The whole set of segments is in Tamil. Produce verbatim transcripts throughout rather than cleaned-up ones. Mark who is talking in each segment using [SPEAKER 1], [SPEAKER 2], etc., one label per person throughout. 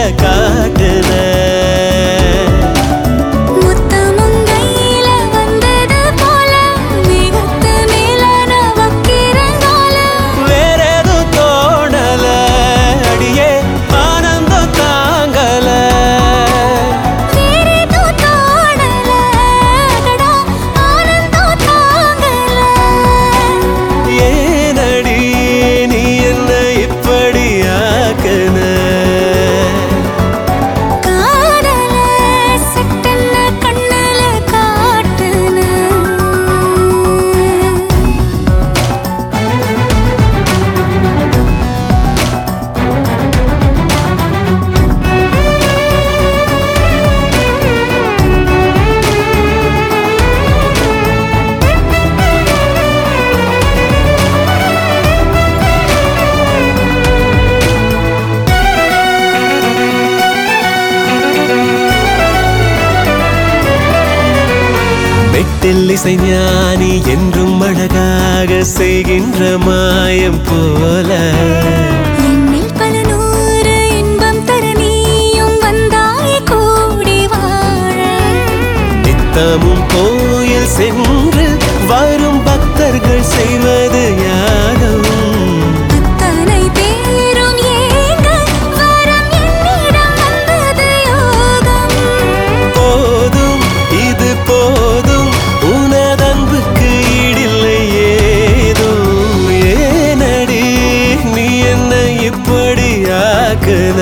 [SPEAKER 1] காட்டுன இசை ஞானி என்றும் அழகாக செய்கின்ற மாயம் போல
[SPEAKER 2] என்னில் பல நூறு இன்பம் தர நீயும் வந்தாய் கூடி வாழ
[SPEAKER 1] நித்தமும் கோயில் சென்று வரும் பக்தர்கள் செய்வது யாகம்
[SPEAKER 2] அத்தனை பேரும் ஏங்க வரம் என்னிடம் வந்தது யோகம்
[SPEAKER 1] போதும் இது போதும் உனதன்புக்கு ஈடில்லை ஏதும் ஏனடி நீ என்ன இப்படி ஆக்குன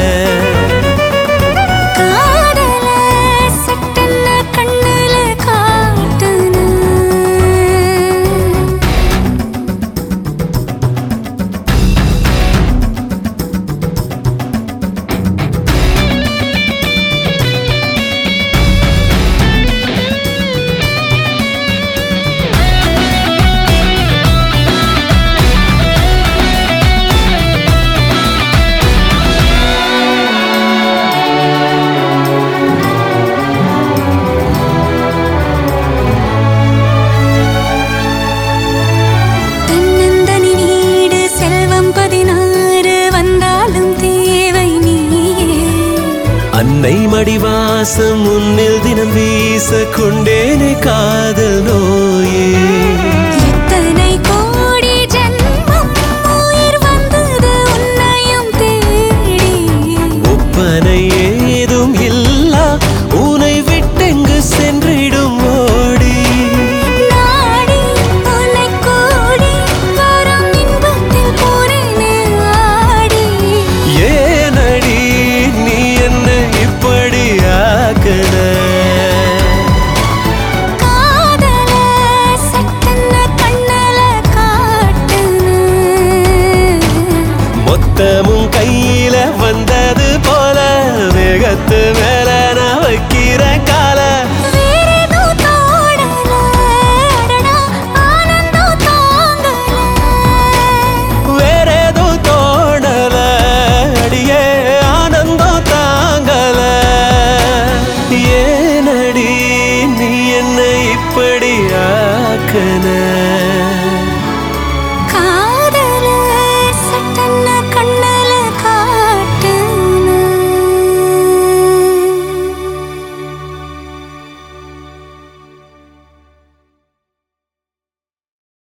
[SPEAKER 1] அன்னை மடிவாசம் முன்னில் தினம் வீச கொண்டேனே காதல் நோயே
[SPEAKER 2] எத்தனை கோடி ஜென்மம் உயிர் வந்தது உன்னையும் தேடி
[SPEAKER 1] ஒப்பனை ஏதும் இல்லா உன்னை விட்டெங்கு சென்றிடும் ஓடி
[SPEAKER 2] நாடி உன்னை கோடி வரும் இன்பத்தில் போறேனே ஆடி
[SPEAKER 1] ஏனடி நீ என்ன இப்படி ஆக்குன
[SPEAKER 2] காதல சட்டன கண்ணல காட்டுன
[SPEAKER 1] மொத்தமும் கையில வந்தது போல வேகத்து மேல நான் வைக்கிற கால
[SPEAKER 2] வேறேதோ தோடல அடடா ஆனந்தம் தாங்கல
[SPEAKER 1] வேறேதோ தோணல அடியே ஆனந்தம் தாங்கல ஏனடி நீ என்ன இப்படி ஆக்குன